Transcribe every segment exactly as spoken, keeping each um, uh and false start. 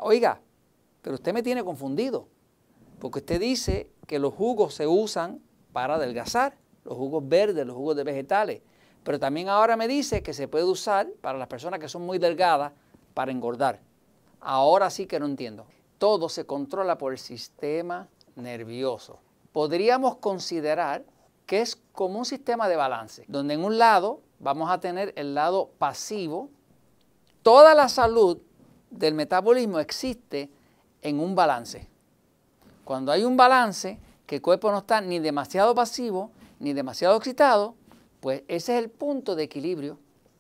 oiga, pero usted me tiene confundido, porque usted dice que los jugos se usan para adelgazar, los jugos verdes, los jugos de vegetales, pero también ahora me dice que se puede usar para las personas que son muy delgadas para engordar. Ahora sí que no entiendo. Todo se controla por el sistema nervioso. Podríamos considerar que es como un sistema de balance, donde en un lado vamos a tener el lado pasivo. Toda la salud del metabolismo existe en un balance. Cuando hay un balance, que el cuerpo no está ni demasiado pasivo ni demasiado excitado, pues ese es el punto de equilibrio.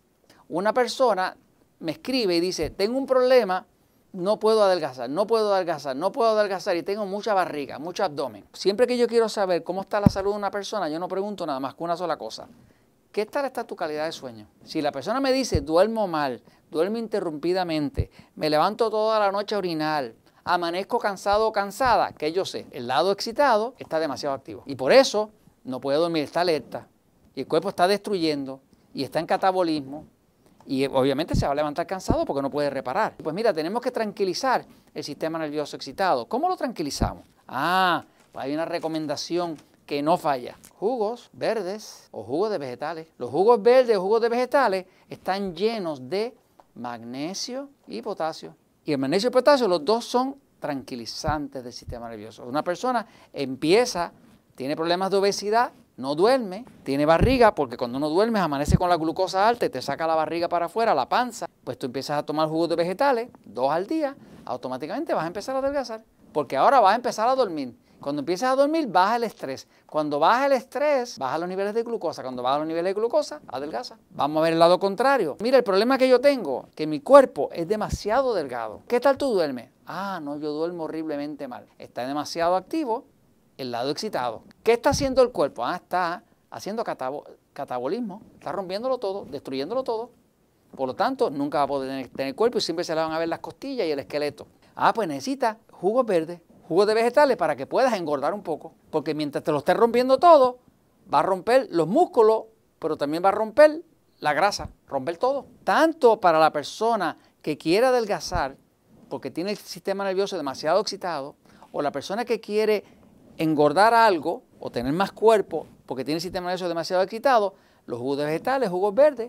Una persona me escribe y dice, tengo un problema, no puedo adelgazar, no puedo adelgazar, no puedo adelgazar y tengo mucha barriga, mucho abdomen. Siempre que yo quiero saber cómo está la salud de una persona, yo no pregunto nada más que una sola cosa. ¿Qué tal está tu calidad de sueño? Si la persona me dice, duermo mal, duermo interrumpidamente, me levanto toda la noche a orinar, amanezco cansado o cansada, que yo sé, el lado excitado está demasiado activo. Y por eso no puede dormir, está alerta, y el cuerpo está destruyendo, y está en catabolismo, y obviamente se va a levantar cansado porque no puede reparar. Pues mira, tenemos que tranquilizar el sistema nervioso excitado. ¿Cómo lo tranquilizamos? Ah, pues hay una recomendación que no falla. Jugos verdes o jugos de vegetales. Los jugos verdes o jugos de vegetales están llenos de magnesio y potasio. Y el magnesio y el potasio, los dos son tranquilizantes del sistema nervioso. Una persona empieza, tiene problemas de obesidad, no duerme, tiene barriga, porque cuando uno duerme amanece con la glucosa alta y te saca la barriga para afuera, la panza, pues tú empiezas a tomar jugos de vegetales, dos al día, automáticamente vas a empezar a adelgazar, porque ahora vas a empezar a dormir. Cuando empiezas a dormir, baja el estrés. Cuando baja el estrés, baja los niveles de glucosa. Cuando baja los niveles de glucosa, adelgaza. Vamos a ver el lado contrario. Mira, el problema que yo tengo, que mi cuerpo es demasiado delgado. ¿Qué tal tú duermes? Ah, no, yo duermo horriblemente mal. Está demasiado activo el lado excitado. ¿Qué está haciendo el cuerpo? Ah, está haciendo catabo catabolismo. Está rompiéndolo todo, destruyéndolo todo. Por lo tanto, nunca va a poder tener, tener cuerpo y siempre se le van a ver las costillas y el esqueleto. Ah, pues necesita jugos verdes, jugos de vegetales para que puedas engordar un poco. Porque mientras te lo estés rompiendo todo, va a romper los músculos, pero también va a romper la grasa, romper todo. Tanto para la persona que quiere adelgazar, porque tiene el sistema nervioso demasiado excitado, o la persona que quiere engordar algo o tener más cuerpo, porque tiene el sistema nervioso demasiado excitado, los jugos de vegetales, jugos verdes,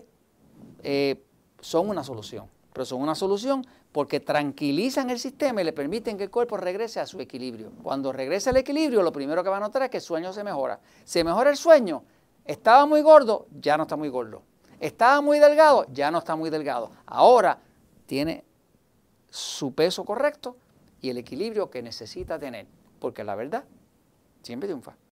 eh, son una solución. Pero son una solución porque tranquilizan el sistema y le permiten que el cuerpo regrese a su equilibrio. Cuando regrese al equilibrio, lo primero que va a notar es que el sueño se mejora. Se mejora el sueño. Estaba muy gordo, ya no está muy gordo. Estaba muy delgado, ya no está muy delgado. Ahora tiene su peso correcto y el equilibrio que necesita tener. Porque la verdad siempre triunfa.